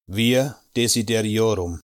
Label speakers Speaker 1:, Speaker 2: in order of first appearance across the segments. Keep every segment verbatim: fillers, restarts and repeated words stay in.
Speaker 1: Vir Desideratum.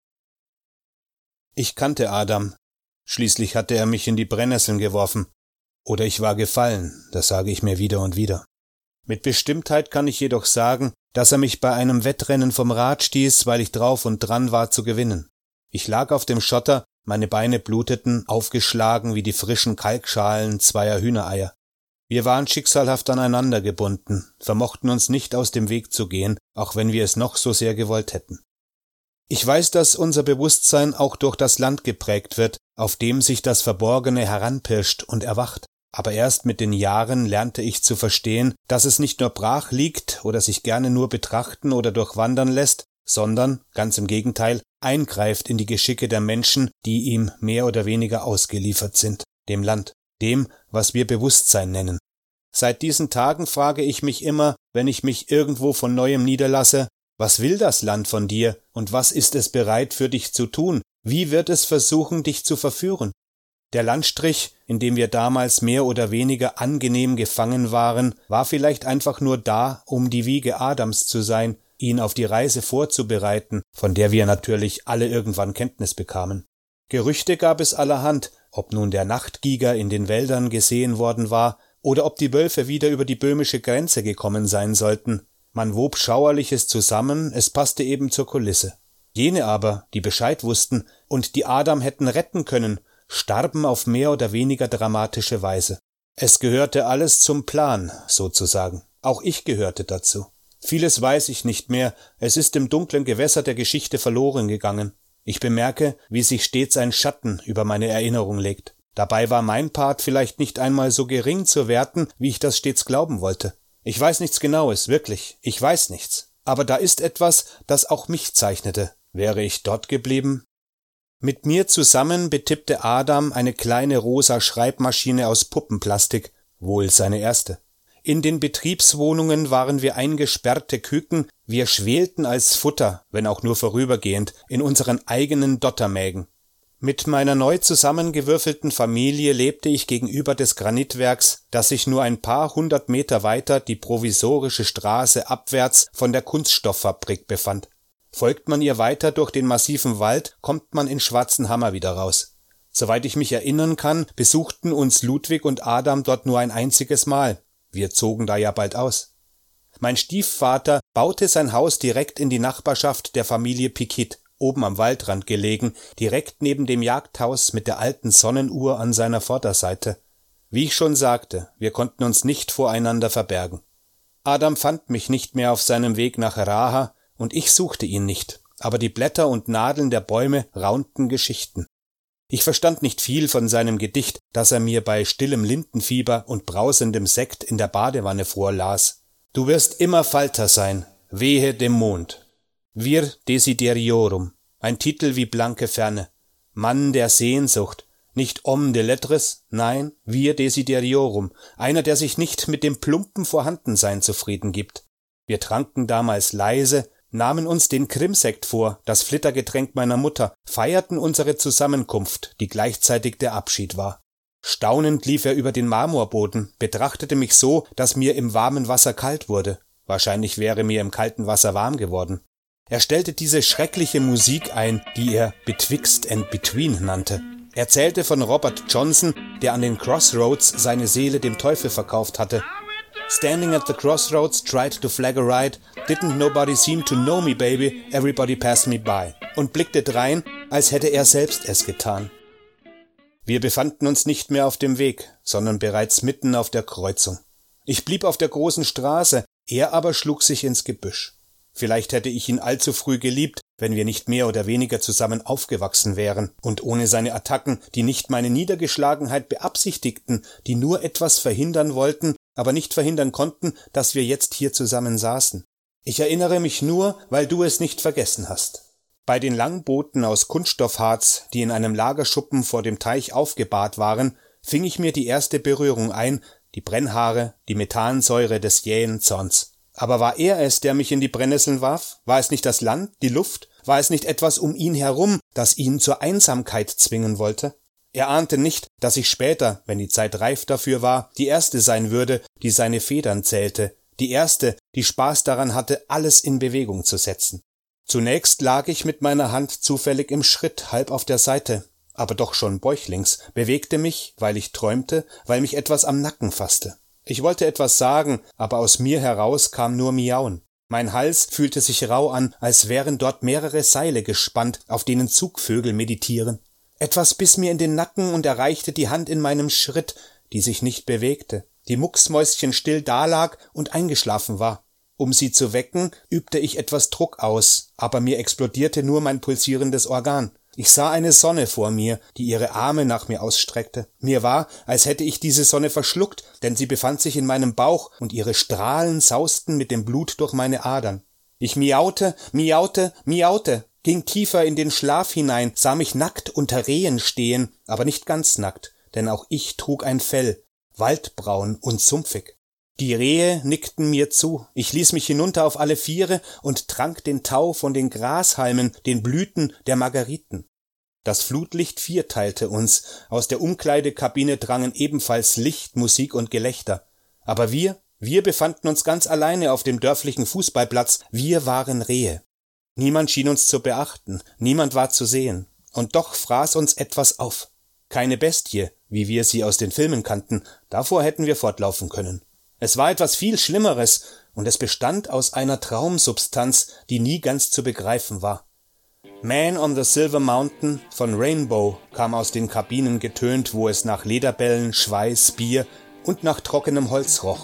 Speaker 1: Ich kannte Adam, schließlich hatte er mich in die Brennnesseln geworfen. Oder ich war gefallen, das sage ich mir wieder und wieder. Mit Bestimmtheit kann ich jedoch sagen, dass er mich bei einem Wettrennen vom Rad stieß, weil ich drauf und dran war zu gewinnen. Ich lag auf dem Schotter, meine Beine bluteten, aufgeschlagen wie die frischen Kalkschalen zweier Hühnereier. Wir waren schicksalhaft aneinander gebunden, vermochten uns nicht aus dem Weg zu gehen, auch wenn wir es noch so sehr gewollt hätten. Ich weiß, dass unser Bewusstsein auch durch das Land geprägt wird, auf dem sich das Verborgene heranpirscht und erwacht. Aber erst mit den Jahren lernte ich zu verstehen, dass es nicht nur brach liegt oder sich gerne nur betrachten oder durchwandern lässt, sondern, ganz im Gegenteil, eingreift in die Geschicke der Menschen, die ihm mehr oder weniger ausgeliefert sind, dem Land, dem, was wir Bewusstsein nennen. Seit diesen Tagen frage ich mich immer, wenn ich mich irgendwo von Neuem niederlasse, was will das Land von dir und was ist es bereit für dich zu tun? Wie wird es versuchen, dich zu verführen? Der Landstrich, in dem wir damals mehr oder weniger angenehm gefangen waren, war vielleicht einfach nur da, um die Wiege Adams zu sein, ihn auf die Reise vorzubereiten, von der wir natürlich alle irgendwann Kenntnis bekamen. Gerüchte gab es allerhand, ob nun der Nachtgiger in den Wäldern gesehen worden war oder ob die Wölfe wieder über die böhmische Grenze gekommen sein sollten. Man wob Schauerliches zusammen, es passte eben zur Kulisse. Jene aber, die Bescheid wussten und die Adam hätten retten können, starben auf mehr oder weniger dramatische Weise. Es gehörte alles zum Plan, sozusagen. Auch ich gehörte dazu. Vieles weiß ich nicht mehr, es ist im dunklen Gewässer der Geschichte verloren gegangen. Ich bemerke, wie sich stets ein Schatten über meine Erinnerung legt. Dabei war mein Part vielleicht nicht einmal so gering zu werten, wie ich das stets glauben wollte. Ich weiß nichts Genaues, wirklich, ich weiß nichts. Aber da ist etwas, das auch mich zeichnete. Wäre ich dort geblieben? Mit mir zusammen betippte Adam eine kleine rosa Schreibmaschine aus Puppenplastik, wohl seine erste. In den Betriebswohnungen waren wir eingesperrte Küken, wir schwelten als Futter, wenn auch nur vorübergehend, in unseren eigenen Dottermägen. Mit meiner neu zusammengewürfelten Familie lebte ich gegenüber des Granitwerks, das sich nur ein paar hundert Meter weiter die provisorische Straße abwärts von der Kunststofffabrik befand. Folgt man ihr weiter durch den massiven Wald, kommt man in Schwarzenhammer wieder raus. Soweit ich mich erinnern kann, besuchten uns Ludwig und Adam dort nur ein einziges Mal. Wir zogen da ja bald aus. Mein Stiefvater baute sein Haus direkt in die Nachbarschaft der Familie Pikit, oben am Waldrand gelegen, direkt neben dem Jagdhaus mit der alten Sonnenuhr an seiner Vorderseite. Wie ich schon sagte, wir konnten uns nicht voreinander verbergen. Adam fand mich nicht mehr auf seinem Weg nach Raha, und ich suchte ihn nicht, aber die Blätter und Nadeln der Bäume raunten Geschichten. Ich verstand nicht viel von seinem Gedicht, das er mir bei stillem Lindenfieber und brausendem Sekt in der Badewanne vorlas. Du wirst immer Falter sein, wehe dem Mond. Vir Desideratum, ein Titel wie blanke Ferne. Mann der Sehnsucht, nicht Homme de Lettres, nein, Vir Desideratum, einer, der sich nicht mit dem plumpen Vorhandensein zufrieden gibt. Wir tranken damals leise, nahmen uns den Krimsekt vor, das Flittergetränk meiner Mutter, feierten unsere Zusammenkunft, die gleichzeitig der Abschied war. Staunend lief er über den Marmorboden, betrachtete mich so, dass mir im warmen Wasser kalt wurde. Wahrscheinlich wäre mir im kalten Wasser warm geworden. Er stellte diese schreckliche Musik ein, die er Betwixt and Between nannte. Er erzählte von Robert Johnson, der an den Crossroads seine Seele dem Teufel verkauft hatte. Standing at the crossroads, tried to flag a ride, didn't nobody seem to know me, baby, everybody passed me by. Und blickte drein, als hätte er selbst es getan. Wir befanden uns nicht mehr auf dem Weg, sondern bereits mitten auf der Kreuzung. Ich blieb auf der großen Straße, er aber schlug sich ins Gebüsch. Vielleicht hätte ich ihn allzu früh geliebt, wenn wir nicht mehr oder weniger zusammen aufgewachsen wären, und ohne seine Attacken, die nicht meine Niedergeschlagenheit beabsichtigten, die nur etwas verhindern wollten, aber nicht verhindern konnten, dass wir jetzt hier zusammen saßen. Ich erinnere mich nur, weil du es nicht vergessen hast. Bei den Langbooten aus Kunststoffharz, die in einem Lagerschuppen vor dem Teich aufgebahrt waren, fing ich mir die erste Berührung ein, die Brennhaare, die Methansäure des jähen Zorns. Aber war er es, der mich in die Brennnesseln warf? War es nicht das Land, die Luft? War es nicht etwas um ihn herum, das ihn zur Einsamkeit zwingen wollte? Er ahnte nicht, dass ich später, wenn die Zeit reif dafür war, die Erste sein würde, die seine Federn zählte, die Erste, die Spaß daran hatte, alles in Bewegung zu setzen. Zunächst lag ich mit meiner Hand zufällig im Schritt, halb auf der Seite, aber doch schon bäuchlings, bewegte mich, weil ich träumte, weil mich etwas am Nacken fasste. Ich wollte etwas sagen, aber aus mir heraus kam nur Miauen. Mein Hals fühlte sich rau an, als wären dort mehrere Seile gespannt, auf denen Zugvögel meditieren. Etwas biss mir in den Nacken und erreichte die Hand in meinem Schritt, die sich nicht bewegte, die mucksmäuschenstill dalag und eingeschlafen war. Um sie zu wecken, übte ich etwas Druck aus, aber mir explodierte nur mein pulsierendes Organ. Ich sah eine Sonne vor mir, die ihre Arme nach mir ausstreckte. Mir war, als hätte ich diese Sonne verschluckt, denn sie befand sich in meinem Bauch und ihre Strahlen sausten mit dem Blut durch meine Adern. Ich miaute, miaute, miaute, ging tiefer in den Schlaf hinein, sah mich nackt unter Rehen stehen, aber nicht ganz nackt, denn auch ich trug ein Fell, waldbraun und sumpfig. Die Rehe nickten mir zu, ich ließ mich hinunter auf alle Viere und trank den Tau von den Grashalmen, den Blüten der Margeriten. Das Flutlicht vierteilte uns, aus der Umkleidekabine drangen ebenfalls Licht, Musik und Gelächter. Aber wir, wir befanden uns ganz alleine auf dem dörflichen Fußballplatz, wir waren Rehe. Niemand schien uns zu beachten, niemand war zu sehen. Und doch fraß uns etwas auf. Keine Bestie, wie wir sie aus den Filmen kannten, davor hätten wir fortlaufen können. Es war etwas viel Schlimmeres, und es bestand aus einer Traumsubstanz, die nie ganz zu begreifen war. Man on the Silver Mountain von Rainbow kam aus den Kabinen getönt, wo es nach Lederbällen, Schweiß, Bier und nach trockenem Holz roch.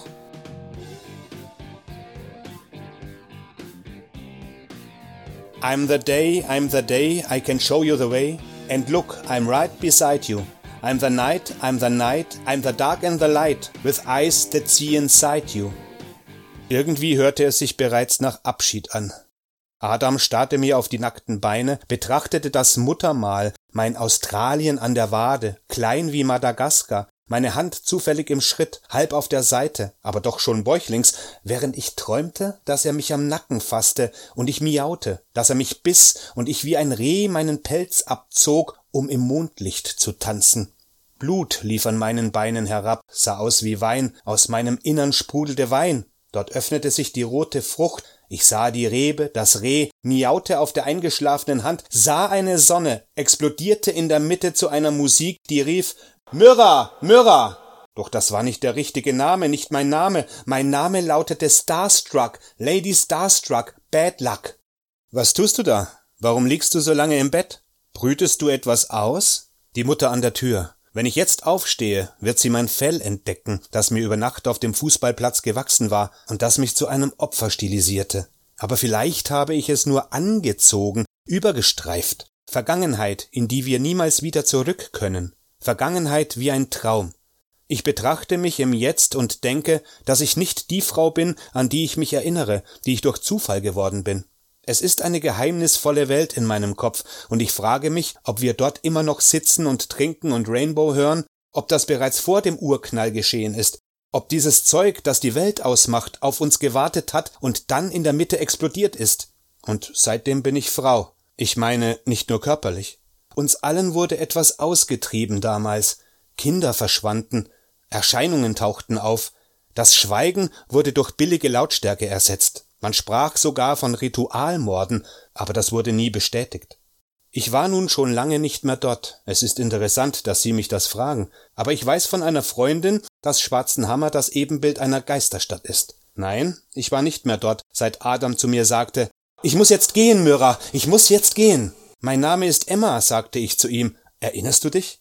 Speaker 1: I'm the day, I'm the day, I can show you the way, and look, I'm right beside you. I'm the night, I'm the night, I'm the dark and the light, with eyes that see inside you. Irgendwie hörte es sich bereits nach Abschied an. Adam starrte mir auf die nackten Beine, betrachtete das Muttermal, mein Australien an der Wade, klein wie Madagaskar, meine Hand zufällig im Schritt, halb auf der Seite, aber doch schon bäuchlings, während ich träumte, dass er mich am Nacken fasste und ich miaute, dass er mich biss und ich wie ein Reh meinen Pelz abzog, um im Mondlicht zu tanzen. Blut lief an meinen Beinen herab, sah aus wie Wein, aus meinem Innern sprudelte Wein. Dort öffnete sich die rote Frucht, ich sah die Rebe, das Reh, miaute auf der eingeschlafenen Hand, sah eine Sonne, explodierte in der Mitte zu einer Musik, die rief, »Myrrha, Myrrha!« Doch das war nicht der richtige Name, nicht mein Name. Mein Name lautete Starstruck, Lady Starstruck, Bad Luck. »Was tust du da? Warum liegst du so lange im Bett? Brütest du etwas aus?« Die Mutter an der Tür. Wenn ich jetzt aufstehe, wird sie mein Fell entdecken, das mir über Nacht auf dem Fußballplatz gewachsen war und das mich zu einem Opfer stilisierte. Aber vielleicht habe ich es nur angezogen, übergestreift. Vergangenheit, in die wir niemals wieder zurück können. Vergangenheit wie ein Traum. Ich betrachte mich im Jetzt und denke, dass ich nicht die Frau bin, an die ich mich erinnere, die ich durch Zufall geworden bin. Es ist eine geheimnisvolle Welt in meinem Kopf, und ich frage mich, ob wir dort immer noch sitzen und trinken und Rainbow hören, ob das bereits vor dem Urknall geschehen ist, ob dieses Zeug, das die Welt ausmacht, auf uns gewartet hat und dann in der Mitte explodiert ist. Und seitdem bin ich Frau. Ich meine, nicht nur körperlich. Uns allen wurde etwas ausgetrieben damals. Kinder verschwanden, Erscheinungen tauchten auf. Das Schweigen wurde durch billige Lautstärke ersetzt. Man sprach sogar von Ritualmorden, aber das wurde nie bestätigt. Ich war nun schon lange nicht mehr dort. Es ist interessant, dass Sie mich das fragen. Aber ich weiß von einer Freundin, dass Schwarzenhammer das Ebenbild einer Geisterstadt ist. Nein, ich war nicht mehr dort, seit Adam zu mir sagte, »Ich muss jetzt gehen, Myrrha, ich muss jetzt gehen.« »Mein Name ist Emma«, sagte ich zu ihm. »Erinnerst du dich?«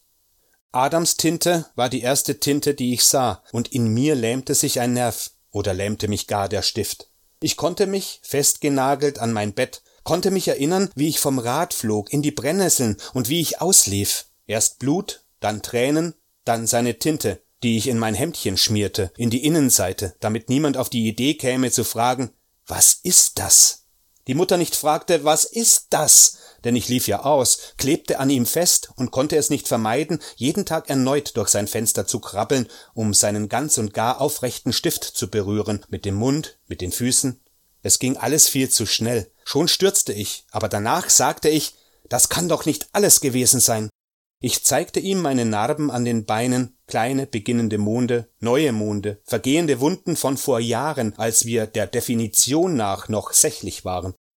Speaker 1: Adams Tinte war die erste Tinte, die ich sah, und in mir lähmte sich ein Nerv, oder lähmte mich gar der Stift. Ich konnte mich, festgenagelt an mein Bett, konnte mich erinnern, wie ich vom Rad flog, in die Brennnesseln und wie ich auslief. Erst Blut, dann Tränen, dann seine Tinte, die ich in mein Hemdchen schmierte, in die Innenseite, damit niemand auf die Idee käme zu fragen, »Was ist das?« Die Mutter nicht fragte, »Was ist das?«, denn ich lief ja aus, klebte an ihm fest und konnte es nicht vermeiden, jeden Tag erneut durch sein Fenster zu krabbeln, um seinen ganz und gar aufrechten Stift zu berühren, mit dem Mund, mit den Füßen. Es ging alles viel zu schnell. Schon stürzte ich, aber danach sagte ich, das kann doch nicht alles gewesen sein. Ich zeigte ihm meine Narben an den Beinen, kleine beginnende Monde, neue Monde, vergehende Wunden von vor Jahren, als wir der Definition nach noch sächlich waren.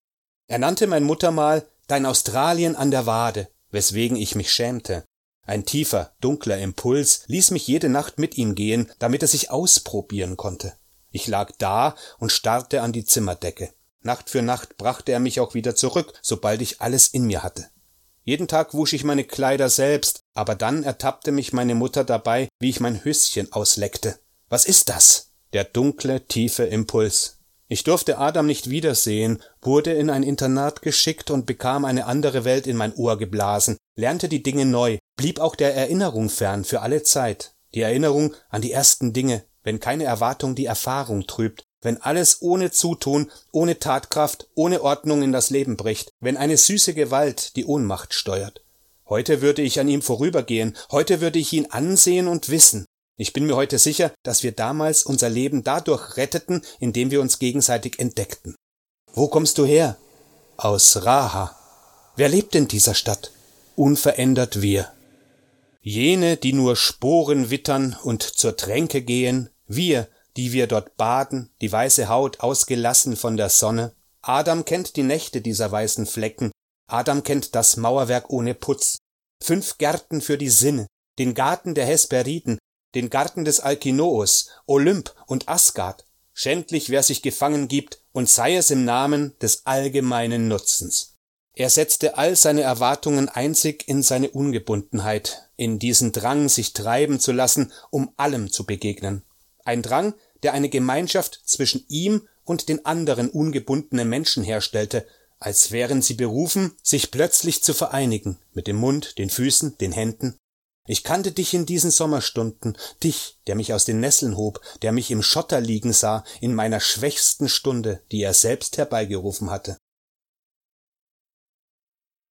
Speaker 1: Er nannte mein Muttermal »Dein Australien an der Wade«, weswegen ich mich schämte. Ein tiefer, dunkler Impuls ließ mich jede Nacht mit ihm gehen, damit er sich ausprobieren konnte. Ich lag da und starrte an die Zimmerdecke. Nacht für Nacht brachte er mich auch wieder zurück, sobald ich alles in mir hatte. Jeden Tag wusch ich meine Kleider selbst, aber dann ertappte mich meine Mutter dabei, wie ich mein Höschen ausleckte. Was ist das? Der dunkle, tiefe Impuls. Ich durfte Adam nicht wiedersehen, wurde in ein Internat geschickt und bekam eine andere Welt in mein Ohr geblasen, lernte die Dinge neu, blieb auch der Erinnerung fern für alle Zeit. Die Erinnerung an die ersten Dinge, wenn keine Erwartung die Erfahrung trübt, wenn alles ohne Zutun, ohne Tatkraft, ohne Ordnung in das Leben bricht, wenn eine süße Gewalt die Ohnmacht steuert. Heute würde ich an ihm vorübergehen, heute würde ich ihn ansehen und wissen. Ich bin mir heute sicher, dass wir damals unser Leben dadurch retteten, indem wir uns gegenseitig entdeckten. Wo kommst du her? Aus Raha. Wer lebt in dieser Stadt? Unverändert wir. Jene, die nur Sporen wittern und zur Tränke gehen, wir, die wir dort baden, die weiße Haut ausgelassen von der Sonne. Adam kennt die Nächte dieser weißen Flecken, Adam kennt das Mauerwerk ohne Putz. Fünf Gärten für die Sinne, den Garten der Hesperiden, den Garten des Alkinoos, Olymp und Asgard. Schändlich, wer sich gefangen gibt, und sei es im Namen des allgemeinen Nutzens. Er setzte all seine Erwartungen einzig in seine Ungebundenheit, in diesen Drang, sich treiben zu lassen, um allem zu begegnen. Ein Drang, der eine Gemeinschaft zwischen ihm und den anderen ungebundenen Menschen herstellte, als wären sie berufen, sich plötzlich zu vereinigen, mit dem Mund, den Füßen, den Händen. Ich kannte dich in diesen Sommerstunden, dich, der mich aus den Nesseln hob, der mich im Schotter liegen sah, in meiner schwächsten Stunde, die er selbst herbeigerufen hatte.